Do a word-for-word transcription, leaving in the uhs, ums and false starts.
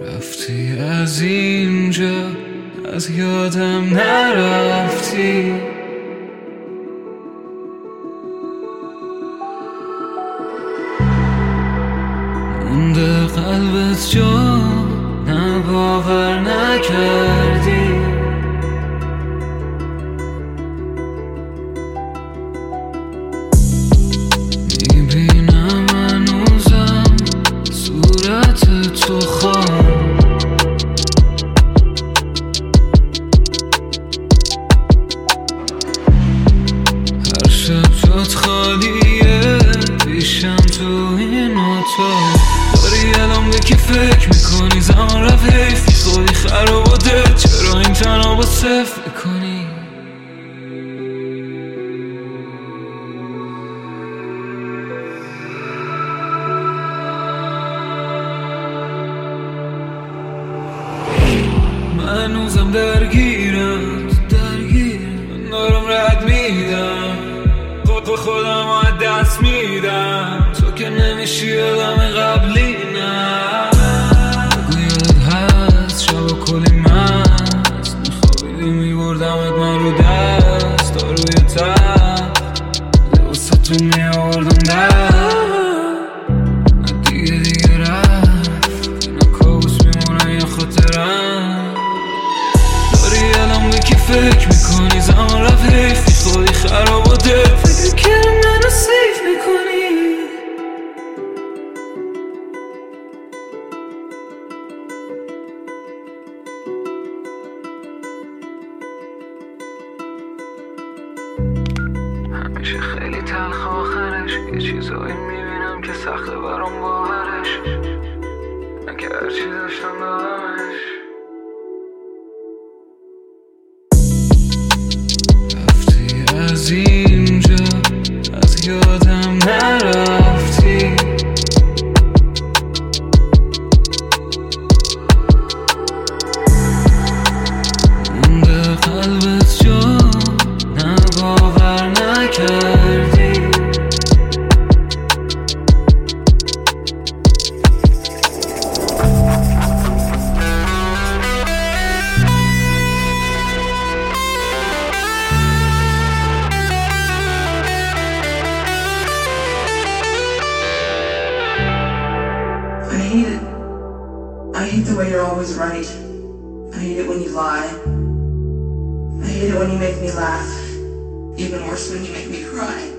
رفتی از اینجا، از یادم نرفتی. مونده قلبت جا، نه باور نکردی. میبینم هنوزم صورت تو خواهم. هر شب جات خالیه پیشم تو این اتاق. داری الان به کی فکر میکنی؟ زمان رفت حیفی خودی خراب و دل. چرا این تنها با صفر میکنی؟ من هنوزم درگیرم درگیرم دارم رد میدم خود به خودم از دست میدم. تو که نمیشی آدم قبلی، نه بگو یادت هست شب کلی مست میخوابیدی میبردمت من رو دست تا روی تب لباستو میاوردم در. دیگه دیگه رفت اینا کابوس میمونن یا خاطرم. داری الان به کی فکر میکنی؟ زمان رفت حیفی خودی خراب و دل. فکر کردم منو سیف میکنی. همیشه خیلی تلخ آخرش، یه چیزایی میبینم که سخته برام باورش. من که هرچی داشتم دادمش. رفتی از اینجا، از یادم نرفتی. مونده قلبت جا، نه باور نکردی. I hate it. I hate the way you're always right. I hate it when you lie. I hate it when you make me laugh. Even worse when you make me cry.